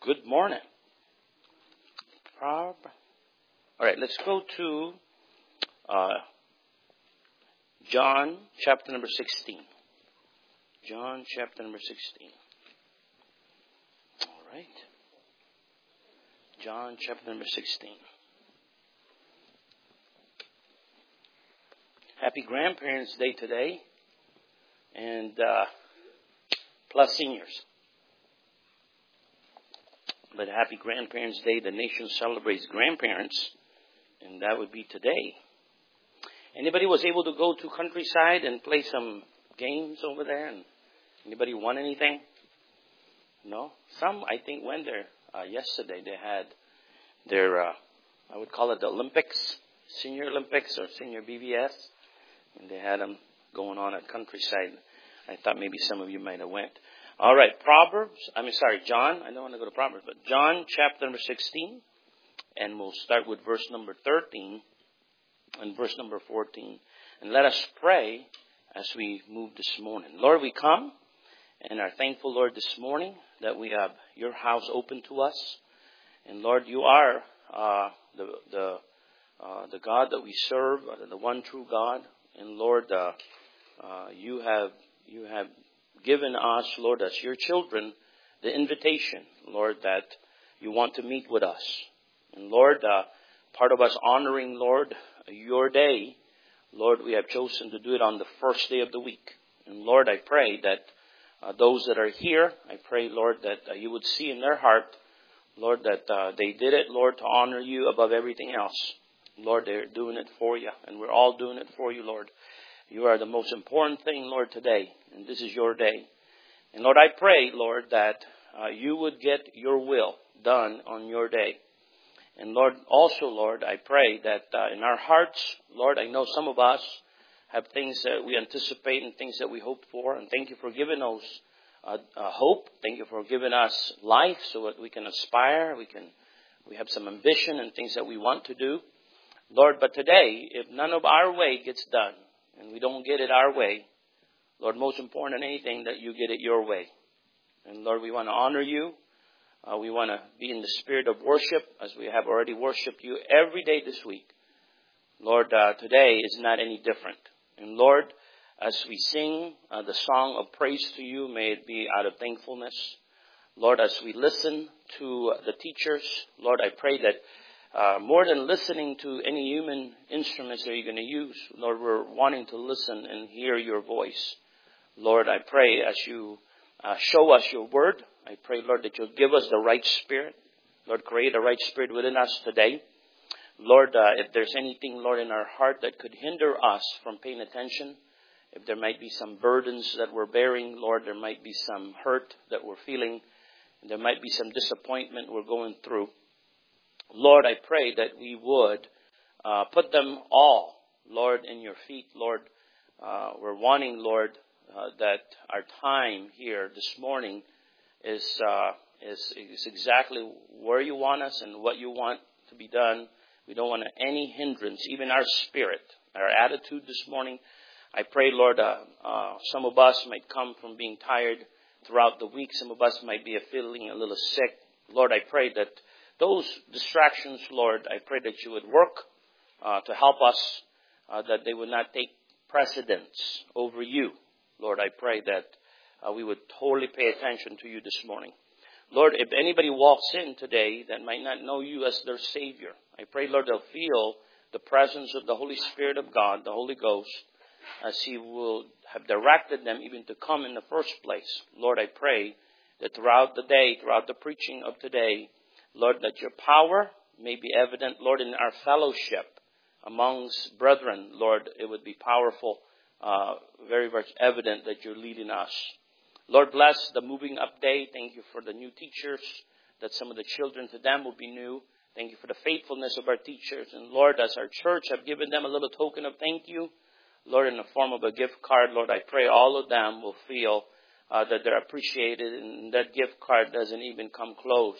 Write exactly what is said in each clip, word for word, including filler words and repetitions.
Good morning. Prob. All right, let's go to uh, John chapter number sixteen. John chapter number sixteen. All right. John chapter number sixteen. Happy Grandparents' Day today, and uh, plus seniors. But happy Grandparents' Day, the nation celebrates grandparents, and that would be today. Anybody was able to go to Countryside and play some games over there? And anybody won anything? No? Some, I think, went there uh, yesterday. They had their, uh, I would call it the Olympics, Senior Olympics or Senior B B S. And they had them going on at Countryside. I thought maybe some of you might have went. All right, Proverbs, I mean, sorry, John. I don't want to go to Proverbs, but John chapter number sixteen. And we'll start with verse number thirteen and verse number fourteen. And let us pray as we move this morning. Lord, we come and are thankful, Lord, this morning that we have your house open to us. And Lord, you are uh, the the uh, the God that we serve, the one true God. And Lord, uh, uh, you have you have given us, Lord, as your children, the invitation, Lord, that you want to meet with us. And Lord, uh, part of us honoring, Lord, your day, Lord, we have chosen to do it on the first day of the week. And Lord, I pray that uh, those that are here, I pray, Lord, that uh, you would see in their heart, Lord, that uh, they did it, Lord, to honor you above everything else. Lord, they're doing it for you, and we're all doing it for you, Lord. You are the most important thing, Lord, today, and this is your day. And Lord, I pray, Lord, that uh, you would get your will done on your day. And Lord, also, Lord, I pray that uh, in our hearts, Lord, I know some of us have things that we anticipate and things that we hope for, and thank you for giving us uh, uh, hope. Thank you for giving us life so that we can aspire, we can, we have some ambition and things that we want to do. Lord, but today, if none of our way gets done, and we don't get it our way, Lord, most important than anything, that you get it your way. And Lord, we want to honor you. Uh, we want to be in the spirit of worship as we have already worshiped you every day this week. Lord, uh, today is not any different. And Lord, as we sing uh, the song of praise to you, may it be out of thankfulness. Lord, as we listen to the teachers, Lord, I pray that Uh, more than listening to any human instruments that you're going to use, Lord, we're wanting to listen and hear your voice. Lord, I pray as you uh, show us your word, I pray, Lord, that you'll give us the right spirit. Lord, create a right spirit within us today. Lord, uh, if there's anything, Lord, in our heart that could hinder us from paying attention, if there might be some burdens that we're bearing, Lord, there might be some hurt that we're feeling, and there might be some disappointment we're going through. Lord, I pray that we would uh, put them all, Lord, in your feet. Lord, uh, we're wanting, Lord, uh, that our time here this morning is, uh, is is exactly where you want us and what you want to be done. We don't want any hindrance, even our spirit, our attitude this morning. I pray, Lord, uh, uh, some of us might come from being tired throughout the week. Some of us might be feeling a little sick. Lord, I pray that those distractions, Lord, I pray that you would work uh, to help us, uh, that they would not take precedence over you. Lord, I pray that uh, we would totally pay attention to you this morning. Lord, if anybody walks in today that might not know you as their Savior, I pray, Lord, they'll feel the presence of the Holy Spirit of God, the Holy Ghost, as He will have directed them even to come in the first place. Lord, I pray that throughout the day, throughout the preaching of today, Lord, that your power may be evident, Lord, in our fellowship amongst brethren. Lord, it would be powerful, uh, very much evident that you're leading us. Lord, bless the moving up day. Thank you for the new teachers, that some of the children to them will be new. Thank you for the faithfulness of our teachers. And Lord, as our church have given them a little token of thank you, Lord, in the form of a gift card, Lord, I pray all of them will feel uh, that they're appreciated, and that gift card doesn't even come close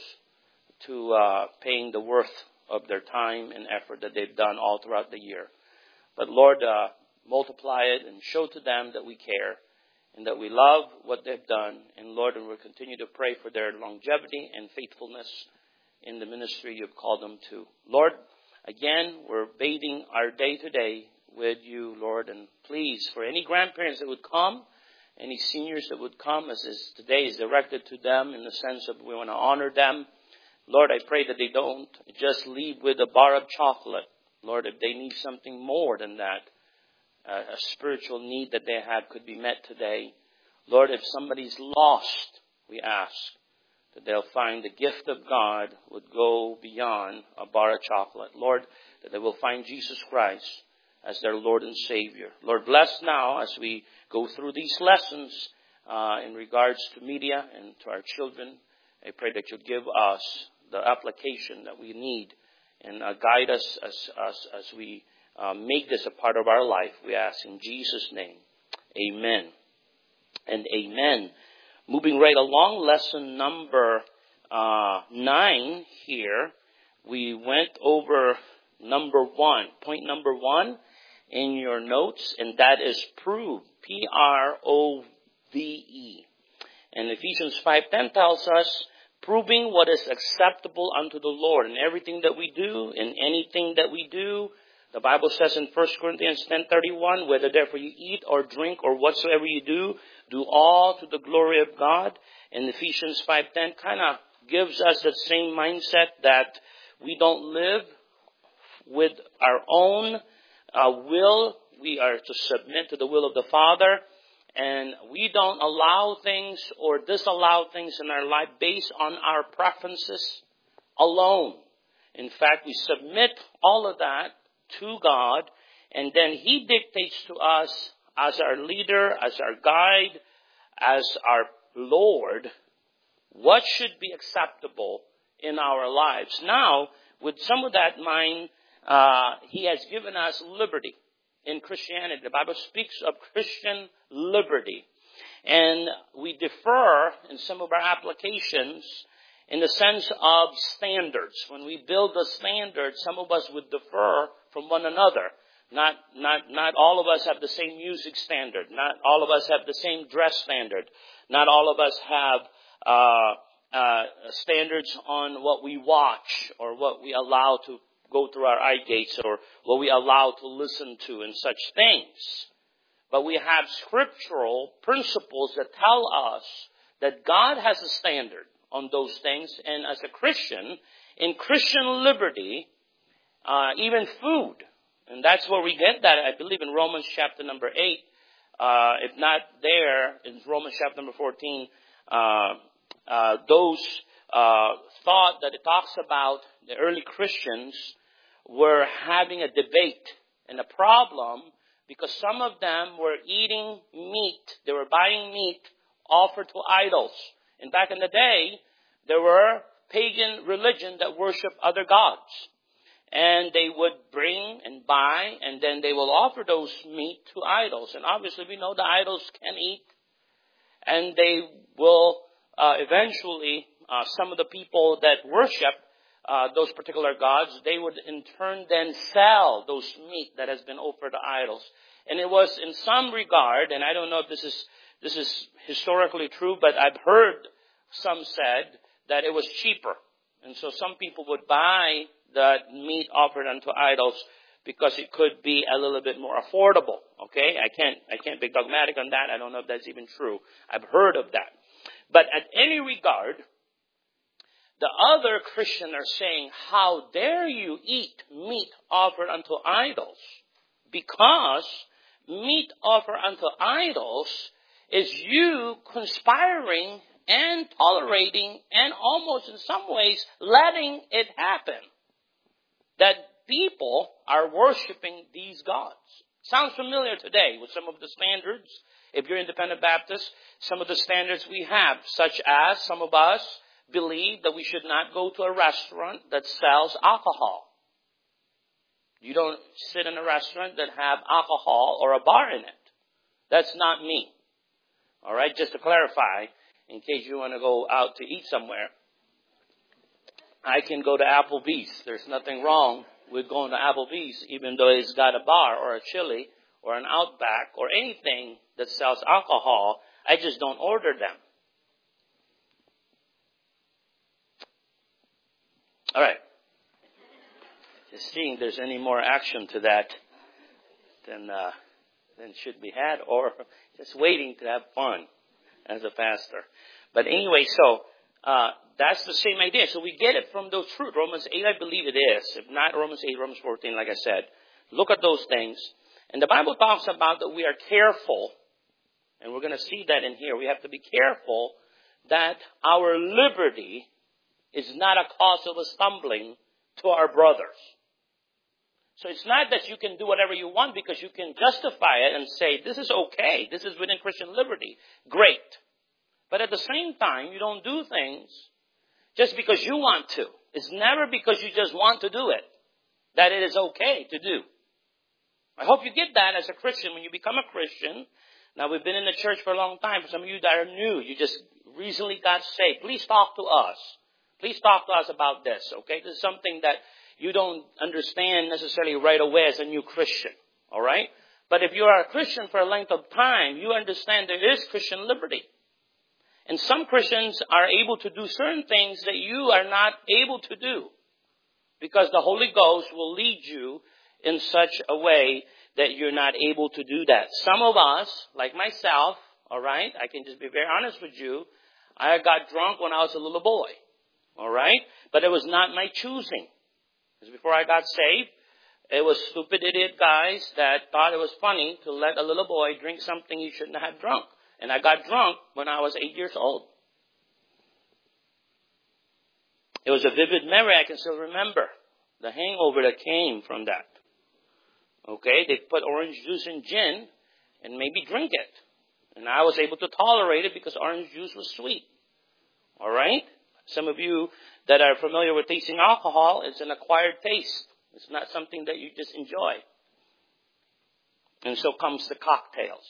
to uh, paying the worth of their time and effort that they've done all throughout the year. But Lord, uh, multiply it and show to them that we care. and that we love what they've done. And Lord, and we'll continue to pray for their longevity and faithfulness in the ministry you've called them to. Lord, again, we're bathing our day to day with you, Lord. And please, for any grandparents that would come, any seniors that would come, as is today is directed to them in the sense of we want to honor them. Lord, I pray that they don't just leave with a bar of chocolate. Lord, if they need something more than that, uh, a spiritual need that they have could be met today. Lord, if somebody's lost, we ask that they'll find the gift of God would go beyond a bar of chocolate. Lord, that they will find Jesus Christ as their Lord and Savior. Lord, bless now as we go through these lessons uh, in regards to media and to our children. I pray that you'll give us the application that we need and uh, guide us as, as, as we uh, make this a part of our life. We ask in Jesus' name. Amen and amen. Moving right along, lesson number uh, nine here. We went over number one, point number one in your notes, and that is prove, P R O V E. And Ephesians five ten tells us, proving what is acceptable unto the Lord. In everything that we do, in anything that we do, the Bible says in First Corinthians ten thirty-one, whether therefore you eat or drink or whatsoever you do, do all to the glory of God. And Ephesians five ten kind of gives us that same mindset that we don't live with our own uh, will. We are to submit to the will of the Father. And we don't allow things or disallow things in our life based on our preferences alone. In fact, we submit all of that to God, and then He dictates to us as our leader, as our guide, as our Lord, what should be acceptable in our lives. Now, with some of that in mind, uh, He has given us liberty in Christianity. The Bible speaks of Christian liberty. And we differ in some of our applications in the sense of standards. When we build the standards, some of us would differ from one another. Not, not, not all of us have the same music standard. Not all of us have the same dress standard. Not all of us have uh, uh, standards on what we watch or what we allow to go through our eye gates or what we allow to listen to and such things. But we have scriptural principles that tell us that God has a standard on those things. And as a Christian, in Christian liberty, uh, even food, and that's where we get that, I believe, in Romans chapter number eight. Uh, if not there, in Romans chapter number fourteen, uh, uh, those uh, thought that it talks about the early Christians were having a debate and a problem because some of them were eating meat. They were buying meat offered to idols. And back in the day, there were pagan religion that worshiped other gods. And they would bring and buy, and then they will offer those meat to idols. And obviously we know the idols can eat. And they will uh, eventually, uh, some of the people that worship uh, those particular gods, they would in turn then sell those meat that has been offered to idols. And it was in some regard, and I don't know if this is this is historically true, but I've heard some said that it was cheaper. And so some people would buy that meat offered unto idols because it could be a little bit more affordable. Okay, I can't I can't be dogmatic on that. I don't know if that's even true. I've heard of that. But at any regard, the other Christians are saying, how dare you eat meat offered unto idols? Because meat offered unto idols is you conspiring and tolerating and almost in some ways letting it happen. That people are worshiping these gods. Sounds familiar today with some of the standards. If you're independent Baptist, some of the standards we have, such as some of us believe that we should not go to a restaurant that sells alcohol. You don't sit in a restaurant that have alcohol or a bar in it. That's not me. All right, just to clarify, in case you want to go out to eat somewhere, I can go to Applebee's. There's nothing wrong with going to Applebee's, even though it's got a bar or a chili or an Outback or anything that sells alcohol. I just don't order them. All right. Just seeing if there's any more action to that than uh, than should be had, or just waiting to have fun as a pastor. But anyway, so uh, that's the same idea. So we get it from those fruit. Romans eight, I believe it is. If not Romans eight, Romans fourteen, like I said. Look at those things. And the Bible talks about that we are careful, and we're going to see that in here. We have to be careful that our liberty is not a cause of a stumbling to our brothers. So it's not that you can do whatever you want because you can justify it and say, this is okay, this is within Christian liberty. Great. But at the same time, you don't do things just because you want to. It's never because you just want to do it that it is okay to do. I hope you get that as a Christian when you become a Christian. Now, we've been in the church for a long time. For some of you that are new, you just recently got saved. Please talk to us. Please talk to us about this, okay? This is something that you don't understand necessarily right away as a new Christian, all right? But if you are a Christian for a length of time, you understand there is Christian liberty. And some Christians are able to do certain things that you are not able to do because the Holy Ghost will lead you in such a way that you're not able to do that. Some of us, like myself, all right, I can just be very honest with you, I got drunk when I was a little boy, all right? But it was not my choosing. Because before I got saved, it was stupid idiot guys that thought it was funny to let a little boy drink something he shouldn't have drunk. And I got drunk when I was eight years old. It was a vivid memory. I can still remember the hangover that came from that. Okay, they put orange juice in gin and made me drink it. And I was able to tolerate it because orange juice was sweet. All right? Some of you that are familiar with tasting alcohol, it's an acquired taste. It's not something that you just enjoy. And so comes the cocktails.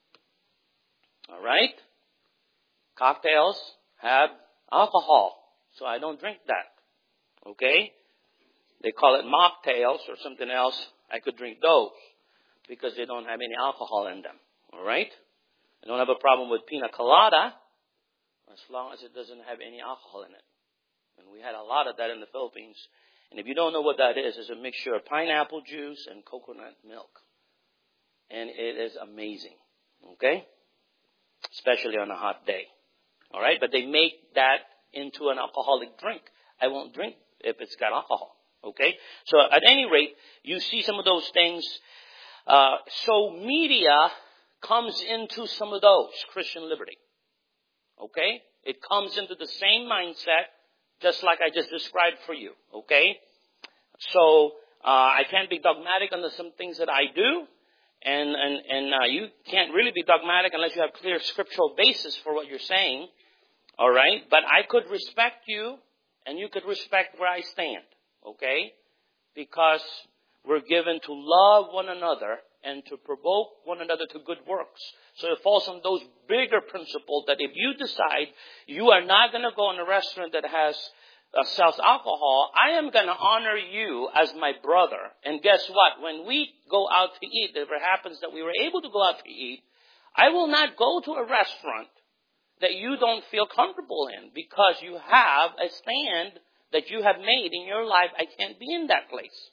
All right? Cocktails have alcohol, so I don't drink that. Okay? They call it mocktails or something else. I could drink those because they don't have any alcohol in them. All right? I don't have a problem with pina colada as long as it doesn't have any alcohol in it. And we had a lot of that in the Philippines. And if you don't know what that is, it's a mixture of pineapple juice and coconut milk. And it is amazing. Okay? Especially on a hot day. All right? But they make that into an alcoholic drink. I won't drink if it's got alcohol. Okay? So at any rate, you see some of those things. Uh, so media comes into some of those, Christian liberty. Okay? It comes into the same mindset, just like I just described for you. Okay? So uh, I can't be dogmatic on the, some things that I do. And and, and uh, you can't really be dogmatic unless you have clear scriptural basis for what you're saying. All right? But I could respect you, and you could respect where I stand. Okay? Because we're given to love one another and to provoke one another to good works. So it falls on those bigger principles that if you decide you are not going to go in a restaurant that has uh, sells alcohol, I am going to honor you as my brother. And guess what? When we go out to eat, if it happens that we were able to go out to eat, I will not go to a restaurant that you don't feel comfortable in because you have a stand that you have made in your life. I can't be in that place.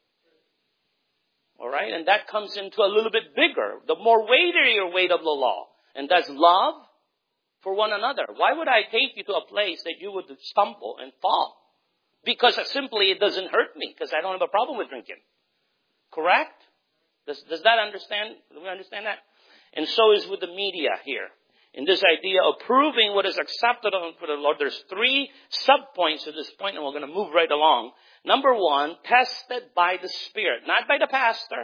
All right? And that comes into a little bit bigger, the more weightier weight of the law. And that's love for one another. Why would I take you to a place that you would stumble and fall? Because simply it doesn't hurt me because I don't have a problem with drinking. Correct? Does, does that understand? Do we understand that? And so is with the media here. In this idea of proving what is acceptable for the Lord, there's three sub-points to this point, and we're going to move right along. Number one, tested by the Spirit. Not by the pastor.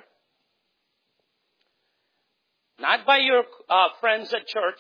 Not by your uh, friends at church.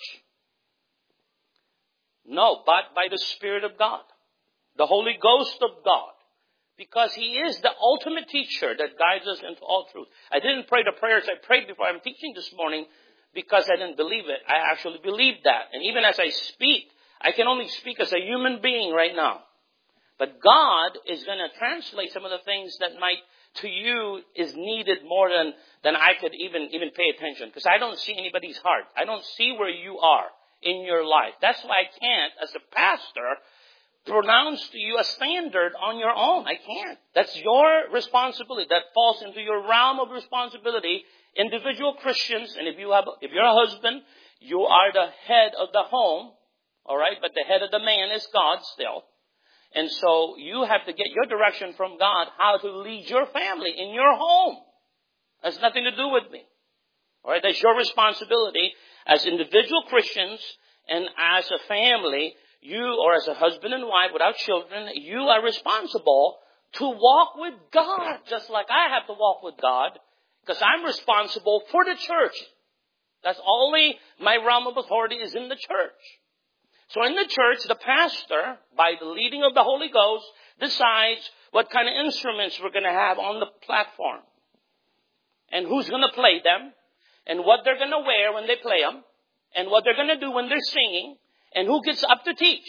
No, but by the Spirit of God. The Holy Ghost of God. Because He is the ultimate teacher that guides us into all truth. I didn't pray the prayers I prayed before I'm teaching this morning because I didn't believe it. I actually believe that. And even as I speak, I can only speak as a human being right now. But God is going to translate some of the things that might to you is needed more than, than I could even, even pay attention. Because I don't see anybody's heart. I don't see where you are in your life. That's why I can't, as a pastor, pronounce to you a standard on your own. I can't. That's your responsibility. That falls into your realm of responsibility. Individual Christians, and if you have, if you're a husband, you are the head of the home, all right? But the head of the man is God still. And so you have to get your direction from God how to lead your family in your home. That's nothing to do with me. All right? That's your responsibility as individual Christians and as a family. You, or as a husband and wife without children, you are responsible to walk with God, just like I have to walk with God, because I'm responsible for the church. That's only my realm of authority is in the church. So in the church, the pastor, by the leading of the Holy Ghost, decides what kind of instruments we're going to have on the platform, and who's going to play them, and what they're going to wear when they play them, and what they're going to do when they're singing, and who gets up to teach?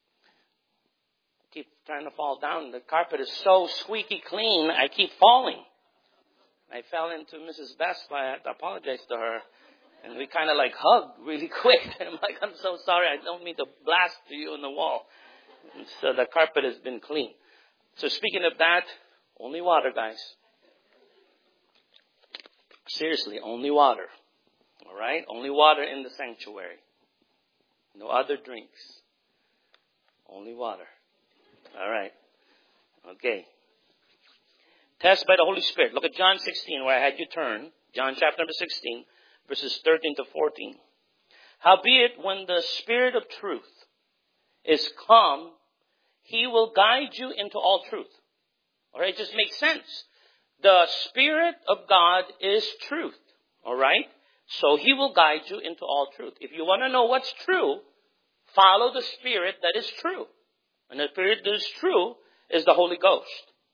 I keep trying to fall down. The carpet is so squeaky clean, I keep falling. I fell into Missus Best. I had to apologize to her. And we kind of like hugged really quick. And I'm like, I'm so sorry. I don't mean to blast to you on the wall. And so the carpet has been clean. So speaking of that, only water, guys. Seriously, only water. All right? Only water in the sanctuary. No other drinks. Only water. All right. Okay. Test by the Holy Spirit. Look at John sixteen, where I had you turn. John chapter number sixteen, verses thirteen to fourteen. Howbeit, when the Spirit of truth is come, He will guide you into all truth. All right? It just makes sense. The Spirit of God is truth. All right? So He will guide you into all truth. If you want to know what's true, follow the Spirit that is true. And the Spirit that is true is the Holy Ghost.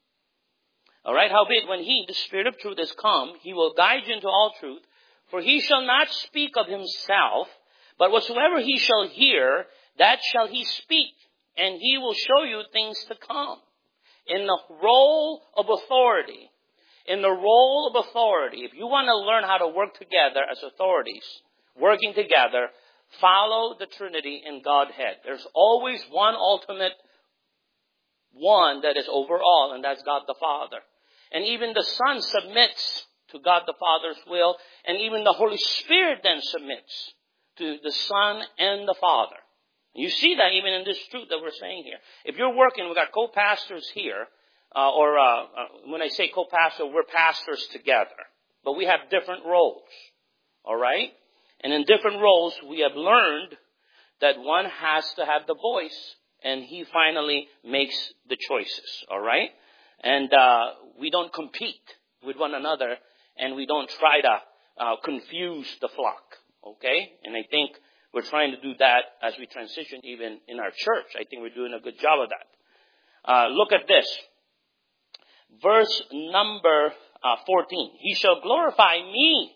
All right? Howbeit, when He, the Spirit of truth, is come, He will guide you into all truth. For He shall not speak of Himself, but whatsoever He shall hear, that shall He speak. And He will show you things to come. In the role of authority, in the role of authority, if you want to learn how to work together as authorities, working together, follow the Trinity in Godhead. There's always one ultimate one that is over all, and that's God the Father. And even the Son submits to God the Father's will, and even the Holy Spirit then submits to the Son and the Father. You see that even in this truth that we're saying here. If you're working, we've got co-pastors here, uh, or uh, uh, when I say co-pastor, we're pastors together. But we have different roles, all right? And in different roles, we have learned that one has to have the voice, and he finally makes the choices, all right? And uh, we don't compete with one another, and we don't try to uh, confuse the flock, okay? And I think we're trying to do that as we transition even in our church. I think we're doing a good job of that. Uh, look at this. Verse number uh, fourteen. He shall glorify me.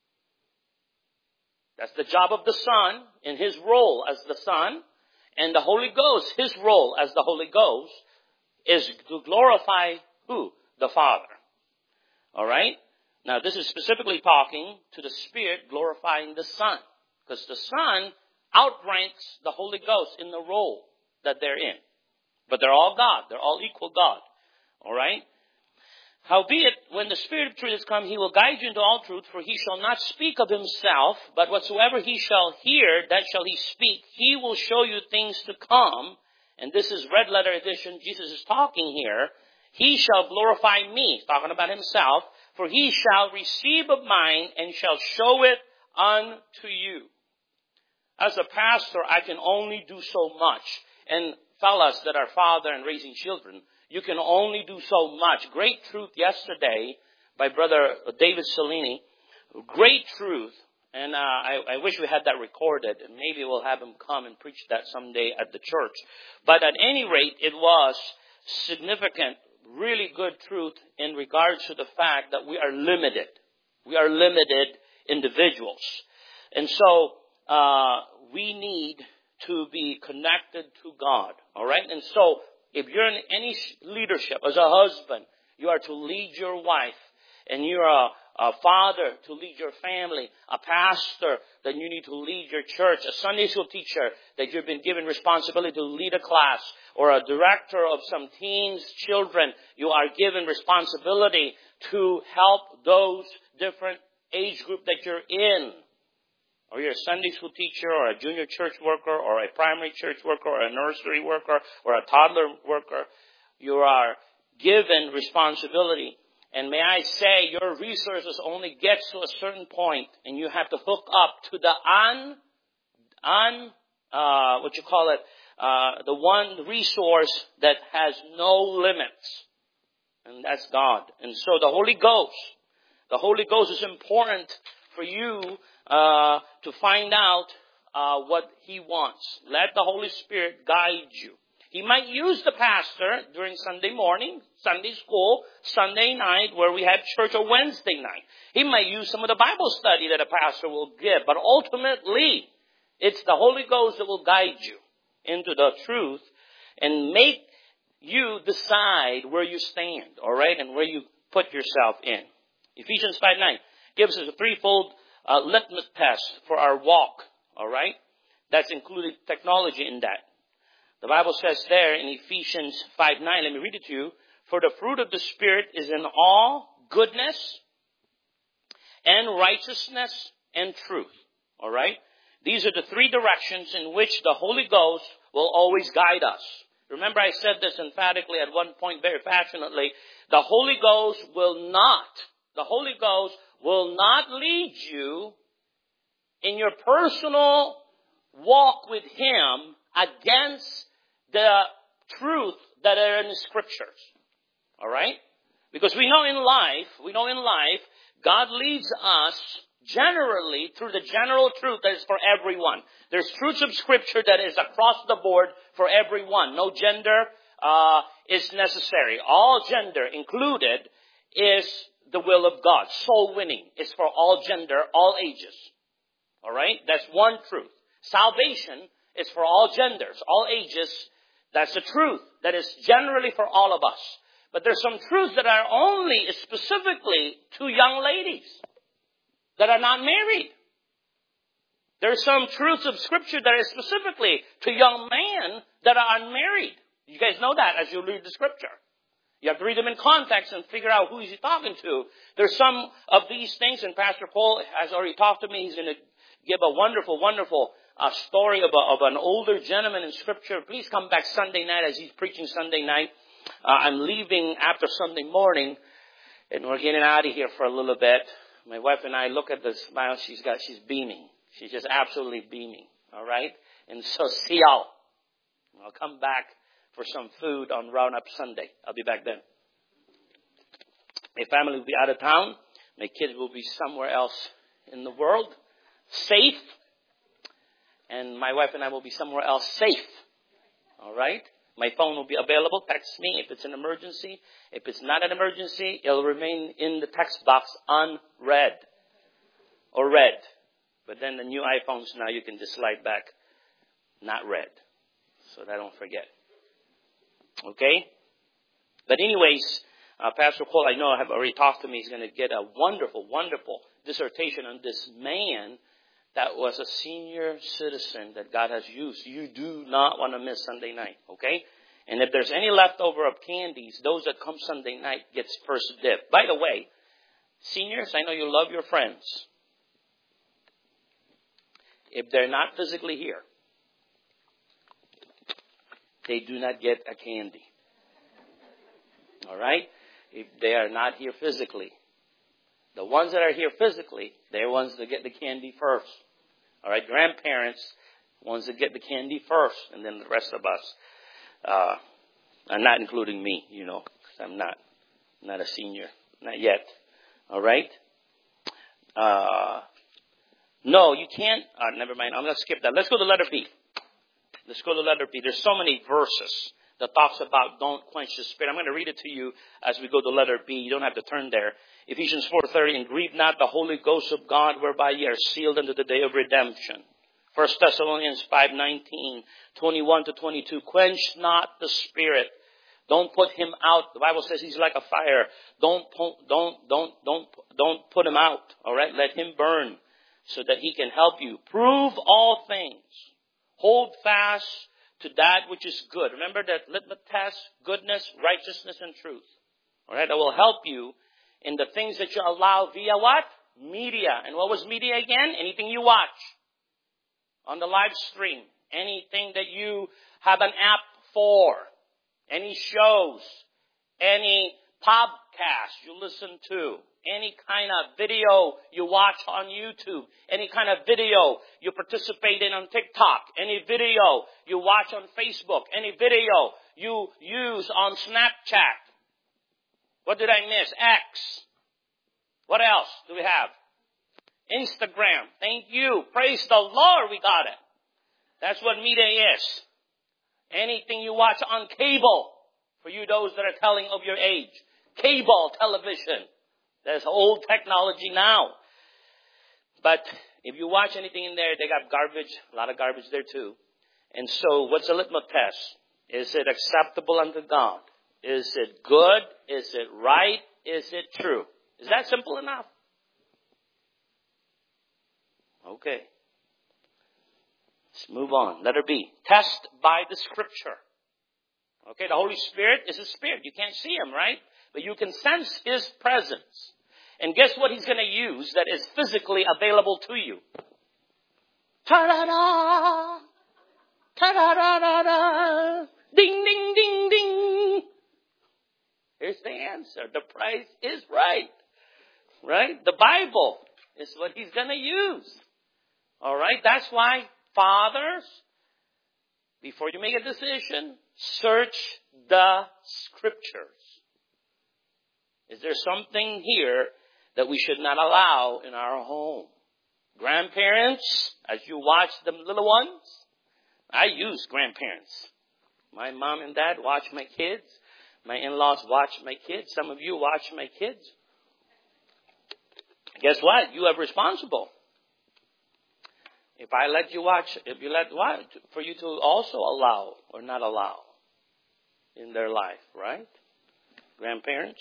That's the job of the Son in His role as the Son. And the Holy Ghost, His role as the Holy Ghost, is to glorify who? The Father. All right? Now, this is specifically talking to the Spirit glorifying the Son. Because the Son outranks the Holy Ghost in the role that they're in. But they're all God. They're all equal God. All right? Howbeit, when the Spirit of truth is come, He will guide you into all truth, for He shall not speak of Himself, but whatsoever He shall hear, that shall He speak. He will show you things to come. And this is red letter edition. Jesus is talking here. He shall glorify me. He's talking about Himself. For He shall receive of mine and shall show it unto you. As a pastor, I can only do so much. And fellas that are father and raising children, you can only do so much. Great truth yesterday by Brother David Cellini. Great truth. And uh, I, I wish we had that recorded. And maybe we'll have him come and preach that someday at the church. But at any rate, it was significant, really good truth in regards to the fact that we are limited. We are limited individuals. And so uh, we need to be connected to God. All right? And so if you're in any leadership, as a husband, You are to lead your wife. And you're a, a father to lead your family. A pastor, then you need to lead your church. A Sunday school teacher, that you've been given responsibility to lead a class. Or a director of some teens, children, you are given responsibility to help those different age group that you're in. Or you're a Sunday school teacher, or a junior church worker, or a primary church worker, or a nursery worker, or a toddler worker. You are given responsibility. And may I say, your resources only get to a certain point, and you have to hook up to the un, un, uh, what you call it, uh, the one resource that has no limits. And that's God. And so the Holy Ghost, the Holy Ghost is important for you, uh, to find out, uh, what He wants. Let the Holy Spirit guide you. He might use the pastor during Sunday morning, Sunday school, Sunday night, where we have church, or Wednesday night. He might use some of the Bible study that a pastor will give. But ultimately, it's the Holy Ghost that will guide you into the truth and make you decide where you stand, all right, and where you put yourself in. Ephesians five nine gives us a threefold uh, litmus test for our walk, all right? That's included technology in that. The Bible says there in Ephesians five nine, let me read it to you. For the fruit of the Spirit is in all goodness and righteousness and truth. All right? These are the three directions in which the Holy Ghost will always guide us. Remember, I said this emphatically at one point very passionately. The Holy Ghost will not, the Holy Ghost will not lead you in your personal walk with Him against the truth that are in the Scriptures. All right? Because we know in life, we know in life, God leads us generally through the general truth that is for everyone. There's truths of Scripture that is across the board for everyone. No gender uh, is necessary. All gender included is the will of God. Soul winning is for all gender, all ages. All right? That's one truth. Salvation is for all genders, all ages. That's the truth that is generally for all of us. But there's some truths that are only specifically to young ladies that are not married. There's some truths of Scripture that are specifically to young men that are unmarried. You guys know that as you read the Scripture. You have to read them in context and figure out who he's talking to. There's some of these things, and Pastor Paul has already talked to me. He's going to give a wonderful, wonderful a story of, a, of an older gentleman in Scripture. Please come back Sunday night as he's preaching Sunday night. Uh, I'm leaving after Sunday morning, and we're getting out of here for a little bit. My wife and I look at the smile she's got. She's beaming. She's just absolutely beaming. All right? And so see y'all. I'll come back for some food on Roundup Sunday. I'll be back then. My family will be out of town. My kids will be somewhere else in the world, safe. And my wife and I will be somewhere else safe. All right? My phone will be available. Text me if it's an emergency. If it's not an emergency, it'll remain in the text box unread or read. But then the new iPhones now you can just slide back not read. So that I don't forget. Okay? But anyways, uh, Pastor Cole, I know I have already talked to me. He's going to get a wonderful, wonderful dissertation on this man that was a senior citizen that God has used. You do not want to miss Sunday night, okay? And if there's any leftover of candies, those that come Sunday night gets first dip. By the way, seniors, I know you love your friends. If they're not physically here, they do not get a candy. All right? If they are not here physically. The ones that are here physically, they're ones that get the candy first. All right? Grandparents, ones that get the candy first, and then the rest of us. Uh, I'm not including me, you know, because I'm not, not a senior. Not yet. All right? Uh, no, you can't. Uh, never mind. I'm going to skip that. Let's go to letter B. Let's go to letter B. There's so many verses that talks about don't quench the spirit. I'm going to read it to you as we go to letter B. You don't have to turn there. Ephesians four thirty, and grieve not the Holy Ghost of God, whereby ye are sealed unto the day of redemption. First Thessalonians five nineteen, twenty-one to twenty-two. Quench not the spirit. Don't put him out. The Bible says he's like a fire. Don't, don't, don't, don't, don't put him out. All right? Let him burn so that he can help you. Prove all things. Hold fast to that which is good. Remember that litmus test, goodness, righteousness, and truth. All right? That will help you in the things that you allow via what? Media. And what was media again? Anything you watch on the live stream. Anything that you have an app for. Any shows. Any podcast you listen to. Any kind of video you watch on YouTube. Any kind of video you participate in on TikTok. Any video you watch on Facebook. Any video you use on Snapchat. What did I miss? X. What else do we have? Instagram. Thank you. Praise the Lord, we got it. That's what media is. Anything you watch on cable. For you those that are telling of your age. Cable television. That's old technology now. But if you watch anything in there, they got garbage. A lot of garbage there too. And so what's the litmus test? Is it acceptable unto God? Is it good? Is it right? Is it true? Is that simple enough? Okay. Let's move on. Letter B. Test by the Scripture. Okay, the Holy Spirit is a spirit. You can't see him, right? But you can sense his presence. And guess what he's going to use that is physically available to you? Ta-da-da! Ta-da-da-da-da! Ding, ding, ding, ding! Here's the answer. The price is right. Right? The Bible is what he's going to use. All right? That's why, fathers, before you make a decision, search the Scriptures. Is there something here that we should not allow in our home? Grandparents, as you watch the little ones, I use grandparents. My mom and dad watch my kids. My in-laws watch my kids. Some of you watch my kids. Guess what? You are responsible. If I let you watch, if you let what? For you to also allow or not allow in their life, right? Grandparents.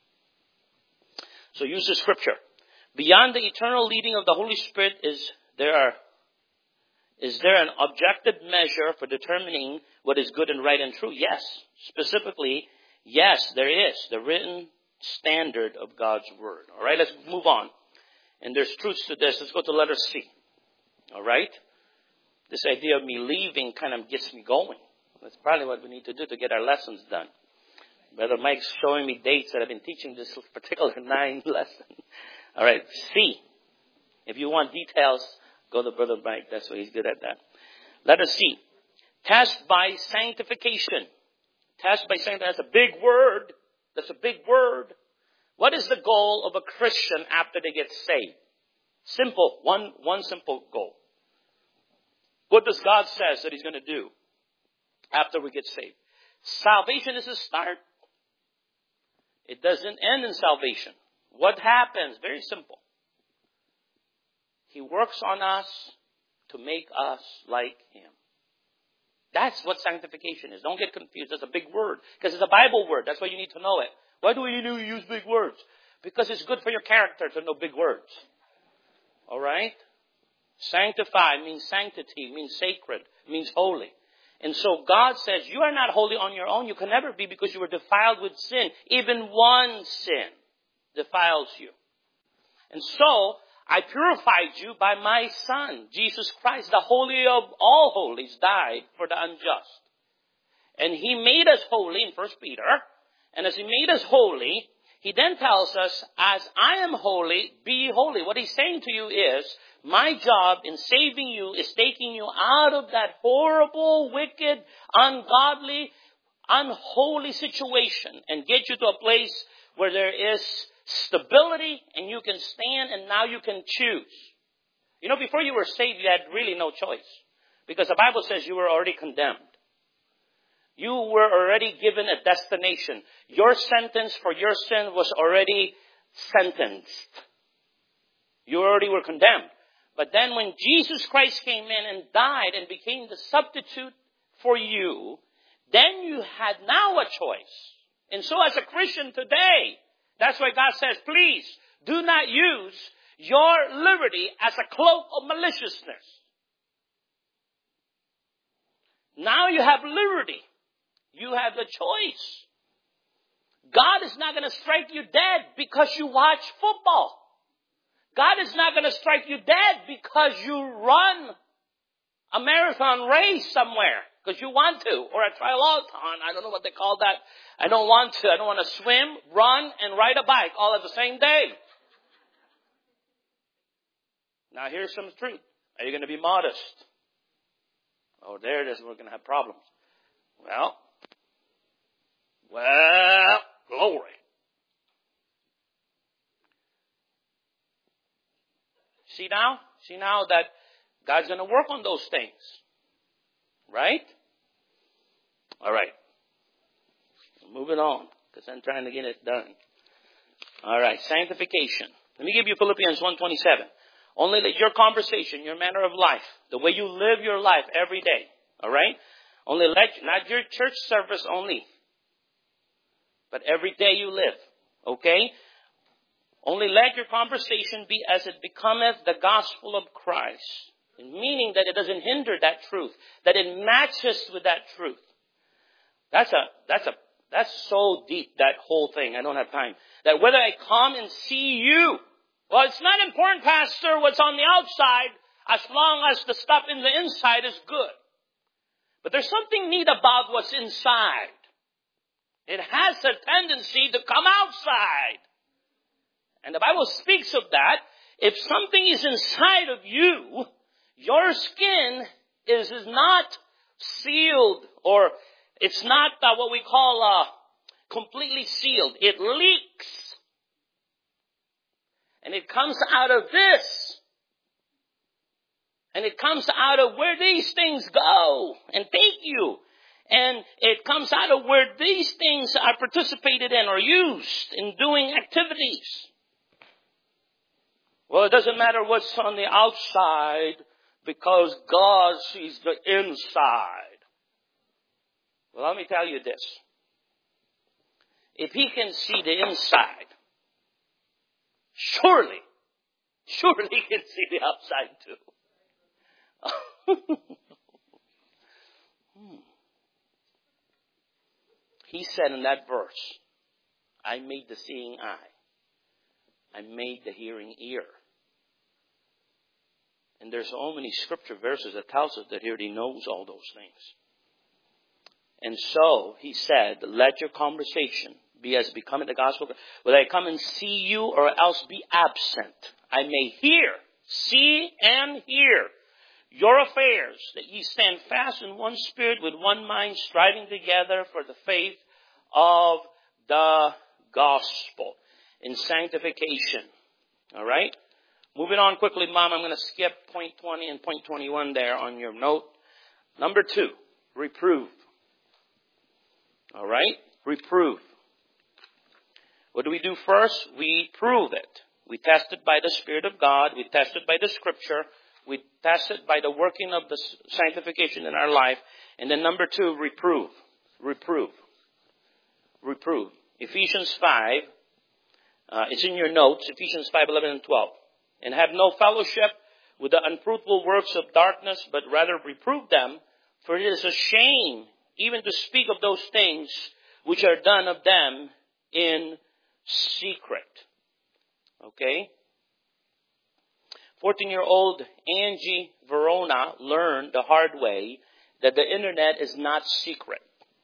So use the Scripture. Beyond the eternal leading of the Holy Spirit, is there are is there an objective measure for determining what is good and right and true? Yes. Specifically, yes, there is. The written standard of God's Word. All right, let's move on. And there's truths to this. Let's go to letter C. All right? This idea of me leaving kind of gets me going. That's probably what we need to do to get our lessons done. Brother Mike's showing me dates that I've been teaching this particular nine lesson. All right, C. If you want details, go to Brother Mike. That's what he's good at that. Letter C. Test by sanctification. Test by sanctification. That's a big word. That's a big word. What is the goal of a Christian after they get saved? Simple. One, one simple goal. What does God says that he's going to do after we get saved? Salvation is a start. It doesn't end in salvation. What happens? Very simple. He works on us to make us like him. That's what sanctification is. Don't get confused. That's a big word. Because it's a Bible word. That's why you need to know it. Why do you use big words? Because it's good for your character to know big words. All right? Sanctify means sanctity, means sacred, means holy. And so God says you are not holy on your own. You can never be because you were defiled with sin. Even one sin defiles you. And so I purified you by my Son, Jesus Christ. The holy of all holies died for the unjust. And he made us holy in First Peter. And as he made us holy, he then tells us, as I am holy, be holy. What he's saying to you is, my job in saving you is taking you out of that horrible, wicked, ungodly, unholy situation and get you to a place where there is stability and you can stand and now you can choose. You know, before you were saved, you had really no choice because the Bible says you were already condemned. You were already given a destination. Your sentence for your sin was already sentenced. You already were condemned. But then when Jesus Christ came in and died and became the substitute for you, then you had now a choice. And so as a Christian today, that's why God says, please do not use your liberty as a cloak of maliciousness. Now you have liberty. You have the choice. God is not going to strike you dead because you watch football. God is not going to strike you dead because you run a marathon race somewhere because you want to, or a triathlon. I don't know what they call that. I don't want to. I don't want to swim, run, and ride a bike all at the same day. Now here's some truth. Are you going to be modest? Oh, there it is. We're going to have problems. Well, well, glory. See now? See now that God's going to work on those things. Right? All right. Moving on, because I'm trying to get it done. All right. Sanctification. Let me give you Philippians one twenty-seven. Only let your conversation, your manner of life, the way you live your life every day, all right? Only let, not your church service only, but every day you live, okay? Only let your conversation be as it becometh the gospel of Christ, meaning that it doesn't hinder that truth, that it matches with that truth. That's a, that's a, that's so deep, that whole thing. I don't have time. That whether I come and see you, well, it's not important, Pastor, what's on the outside, as long as the stuff in the inside is good. But there's something neat about what's inside. It has a tendency to come outside. And the Bible speaks of that. If something is inside of you, your skin is, is not sealed, or it's not uh, what we call uh, completely sealed. It leaks. And it comes out of this. And it comes out of where these things go and take you. And it comes out of where these things are participated in or used in doing activities. Well, it doesn't matter what's on the outside because God sees the inside. Well, let me tell you this. If He can see the inside, surely, surely He can see the outside too. hmm. He said in that verse, I made the seeing eye. I made the hearing ear. And there's so many scripture verses that tells us that He already knows all those things. And so, He said, let your conversation be as becoming the gospel. Will I come and see you or else be absent? I may hear, see and hear your affairs, that ye stand fast in one spirit with one mind, striving together for the faith of the gospel in sanctification. All right? Moving on quickly, Mom, I'm going to skip point twenty and point twenty-one there on your note. Number two, reprove. All right? Reprove. What do we do first? We prove it. We test it by the Spirit of God. We test it by the Scripture. We test it by the working of the sanctification in our life. And then number two, reprove. Reprove. Reprove. Ephesians five, uh, it's in your notes, Ephesians five, eleven and twelve. And have no fellowship with the unfruitful works of darkness, but rather reprove them, for it is a shame even to speak of those things which are done of them in secret. Okay? fourteen-year-old Angie Verona learned the hard way that the internet is not secret.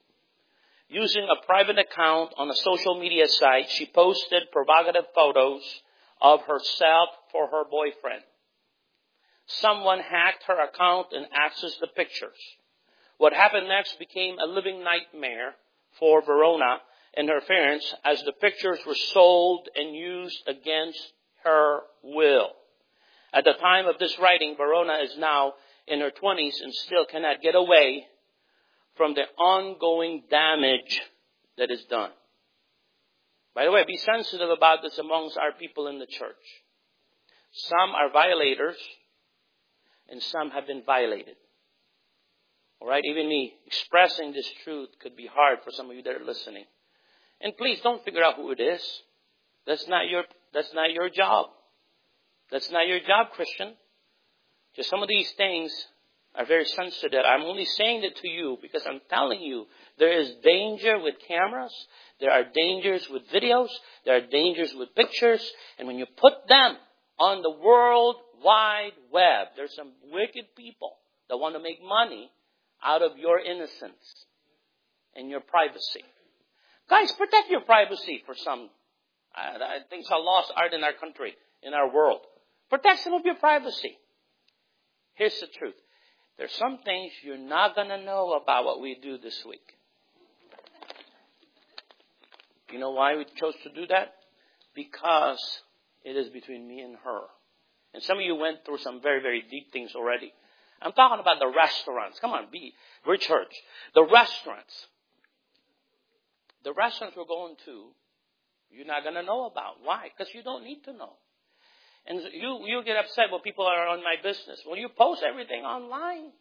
Using a private account on a social media site, she posted provocative photos of herself for her boyfriend. Someone hacked her account and accessed the pictures. What happened next became a living nightmare for Verona and her parents as the pictures were sold and used against her will. At the time of this writing, Verona is now in her twenties and still cannot get away from the ongoing damage that is done. By the way, be sensitive about this amongst our people in the church. Some are violators and some have been violated. All right? Even me expressing this truth could be hard for some of you that are listening. And please don't figure out who it is. That's not your, that's not your job. That's not your job, Christian. Just some of these things are very sensitive. I'm only saying it to you because I'm telling you there is danger with cameras. There are dangers with videos. There are dangers with pictures. And when you put them on the World Wide Web, there's some wicked people that want to make money out of your innocence and your privacy. Guys, protect your privacy for some. I, I think it's a lost art in our country, in our world. Protect some of your privacy. Here's the truth. There's some things you're not going to know about what we do this week. You know why we chose to do that? Because it is between me and her. And some of you went through some very, very deep things already. I'm talking about the restaurants. Come on, be, we're church. The restaurants. The restaurants we're going to, you're not going to know about. Why? Because you don't need to know. And you, you get upset when people are on my business. Well, you post everything online.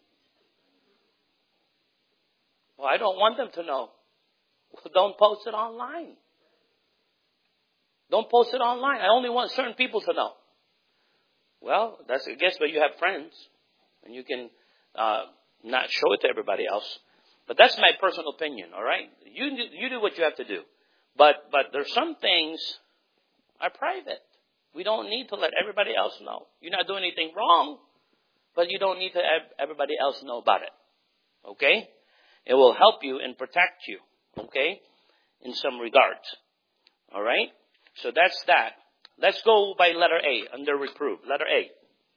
Well, I don't want them to know. Well, don't post it online. Don't post it online. I only want certain people to know. Well, that's, I guess, but you have friends. And you can uh, not show it to everybody else. But that's my personal opinion, all right? You, you do what you have to do. But, but there's some things are private. We don't need to let everybody else know. You're not doing anything wrong, but you don't need to have everybody else know about it. Okay? It will help you and protect you. Okay? In some regards. All right? So that's that. Let's go by letter A, under reprove. Letter A.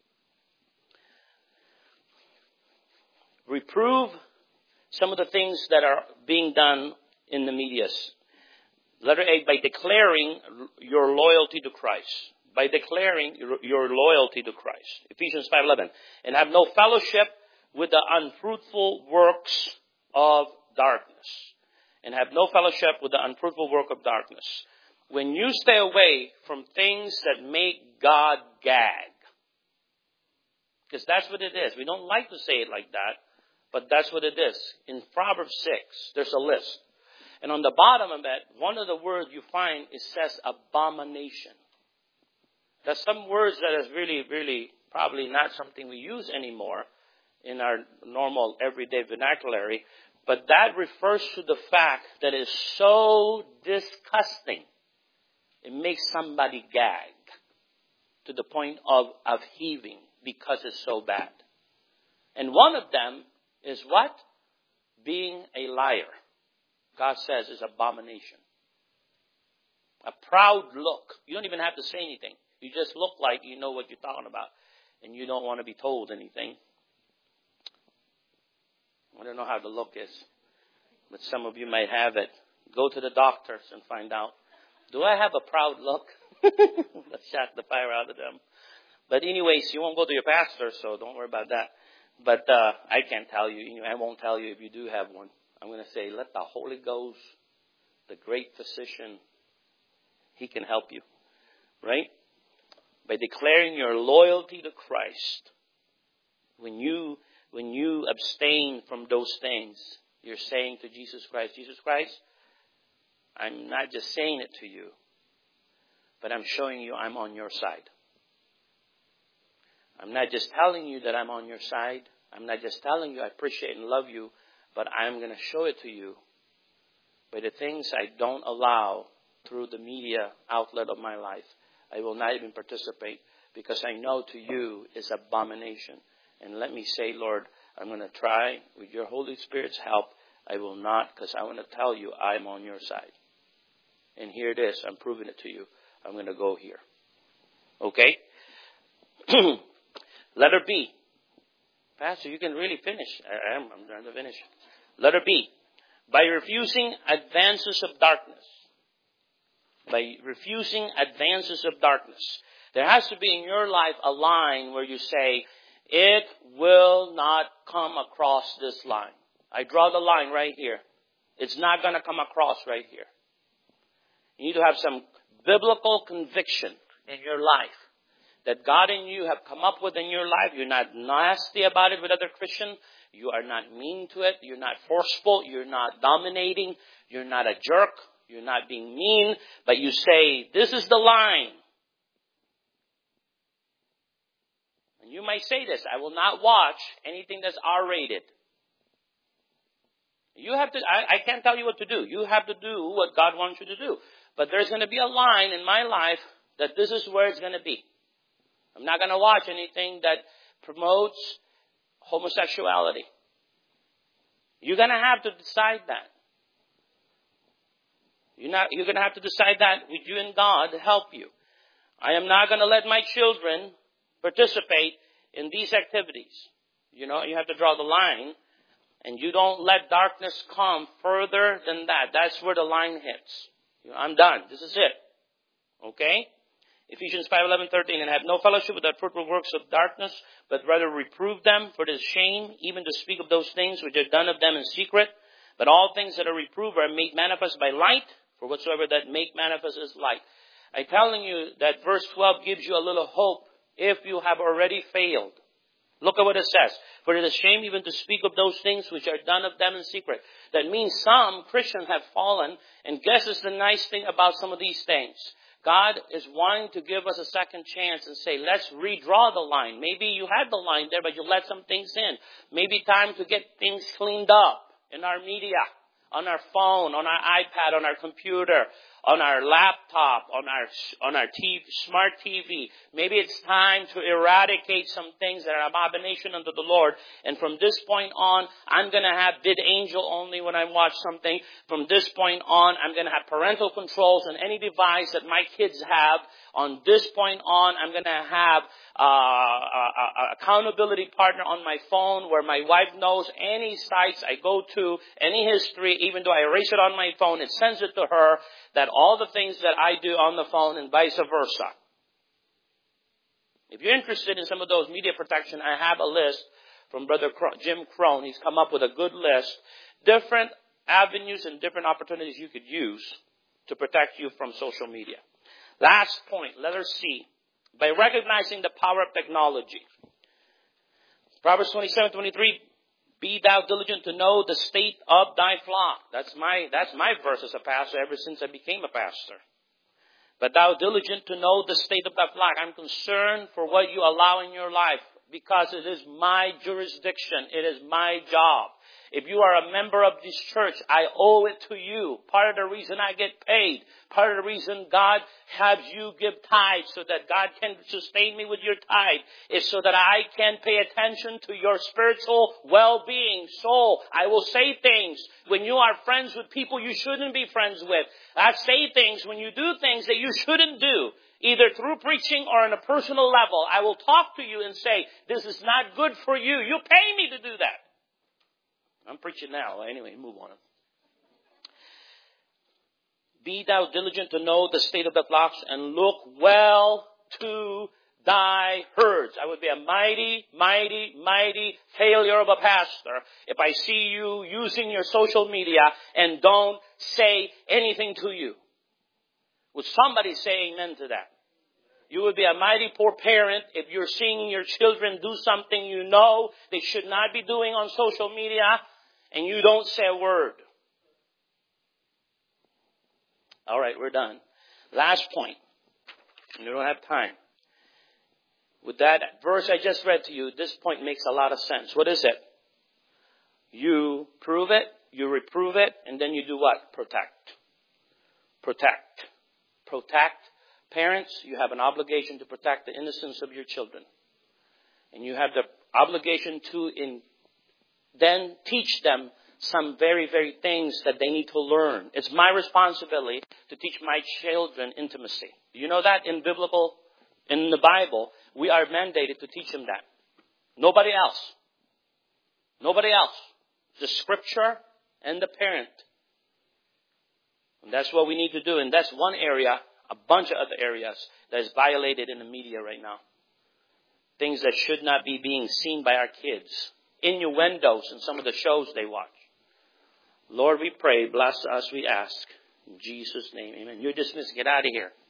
Reprove some of the things that are being done in the medias. Letter A, by declaring your loyalty to Christ. By declaring your loyalty to Christ. Ephesians five eleven. And have no fellowship with the unfruitful works of darkness. And have no fellowship with the unfruitful work of darkness. When you stay away from things that make God gag. Because that's what it is. We don't like to say it like that. But that's what it is. In Proverbs six, there's a list. And on the bottom of that, one of the words you find, it says abomination. There's some words that is really, really probably not something we use anymore in our normal everyday vernacular. But that refers to the fact that it's so disgusting. It makes somebody gag to the point of, of heaving because it's so bad. And one of them is what? Being a liar. God says is abomination. A proud look. You don't even have to say anything. You just look like you know what you're talking about. And you don't want to be told anything. I don't know how the look is. But some of you might have it. Go to the doctors and find out. Do I have a proud look? Let's shock the fire out of them. But anyways, you won't go to your pastor, so don't worry about that. But uh, I can't tell you. I won't tell you if you do have one. I'm going to say, let the Holy Ghost, the great physician, He can help you. Right? By declaring your loyalty to Christ, when you when you abstain from those things, you're saying to Jesus Christ, Jesus Christ, I'm not just saying it to you, but I'm showing you I'm on your side. I'm not just telling you that I'm on your side. I'm not just telling you I appreciate and love you, but I'm going to show it to you by the things I don't allow through the media outlet of my life. I will not even participate because I know to you is abomination. And let me say, Lord, I'm going to try with your Holy Spirit's help. I will not, because I want to tell you I'm on your side. And here it is. I'm proving it to you. I'm going to go here. Okay? Letter B. Pastor, you can really finish. I am. I'm trying to finish. Letter B. By refusing advances of darkness. By refusing advances of darkness. There has to be in your life a line where you say, it will not come across this line. I draw the line right here. It's not going to come across right here. You need to have some biblical conviction in your life that God and you have come up with in your life. You're not nasty about it with other Christians. You are not mean to it. You're not forceful. You're not dominating. You're not a jerk. You're not being mean. But you say, this is the line. And you might say this, I will not watch anything that's R-rated. You have to, I, I can't tell you what to do. You have to do what God wants you to do. But there's going to be a line in my life that this is where it's going to be. I'm not going to watch anything that promotes homosexuality. You're going to have to decide that. You're not, you're going to have to decide that with you and God to help you. I am not going to let my children participate in these activities. You know, you have to draw the line. And you don't let darkness come further than that. That's where the line hits. You know, I'm done. This is it. Okay? Ephesians five, eleven, thirteen. And have no fellowship with the fruitful works of darkness, but rather reprove them, for it is shame even to speak of those things which are done of them in secret. But all things that are reproved are made manifest by light, for whatsoever that make manifest is light. I'm telling you that verse twelve gives you a little hope if you have already failed. Look at what it says. For it is shame even to speak of those things which are done of them in secret. That means some Christians have fallen. And guess is the nice thing about some of these things. God is wanting to give us a second chance and say, let's redraw the line. Maybe you had the line there, but you let some things in. Maybe time to get things cleaned up in our media, on our phone, on our iPad, on our computer, on our laptop, on our on our T V, smart T V. Maybe it's time to eradicate some things that are abomination unto the Lord. And from this point on, I'm going to have VidAngel only when I watch something. From this point on, I'm going to have parental controls on any device that my kids have. On this point on, I'm going to have uh, a, a accountability partner on my phone where my wife knows any sites I go to, any history, even though I erase it on my phone, it sends it to her, that all the things that I do on the phone and vice versa. If you're interested in some of those media protection, I have a list from Brother Jim Crone. He's come up with a good list. Different avenues and different opportunities you could use to protect you from social media. Last point, letter C. By recognizing the power of technology. Proverbs twenty-seven twenty-three. Be thou diligent to know the state of thy flock. That's my, that's my verse as a pastor ever since I became a pastor. But thou diligent to know the state of thy flock. I'm concerned for what you allow in your life because it is my jurisdiction. It is my job. If you are a member of this church, I owe it to you. Part of the reason I get paid, part of the reason God has you give tithe so that God can sustain me with your tithe is so that I can pay attention to your spiritual well-being. So I will say things when you are friends with people you shouldn't be friends with. I say things when you do things that you shouldn't do. Either through preaching or on a personal level. I will talk to you and say, this is not good for you. You pay me to do that. I'm preaching now. Anyway, move on. Be thou diligent to know the state of the flocks and look well to thy herds. I would be a mighty, mighty, mighty failure of a pastor if I see you using your social media and don't say anything to you. Would somebody say amen to that? You would be a mighty poor parent if you're seeing your children do something you know they should not be doing on social media and you don't say a word. All right, we're done. Last point. We don't have time. With that verse I just read to you, this point makes a lot of sense. What is it? You prove it, you reprove it, and then you do what? Protect. Protect. Protect. Parents, you have an obligation to protect the innocence of your children. And you have the obligation to in, then teach them some very, very things that they need to learn. It's my responsibility to teach my children intimacy. You know that in biblical, in the Bible, we are mandated to teach them that. Nobody else. Nobody else. The scripture and the parent. And that's what we need to do. And that's one area, a bunch of other areas that is violated in the media right now. Things that should not be being seen by our kids. Innuendos in some of the shows they watch. Lord, we pray, bless us, we ask. In Jesus' name, amen. You're dismissed. Get out of here.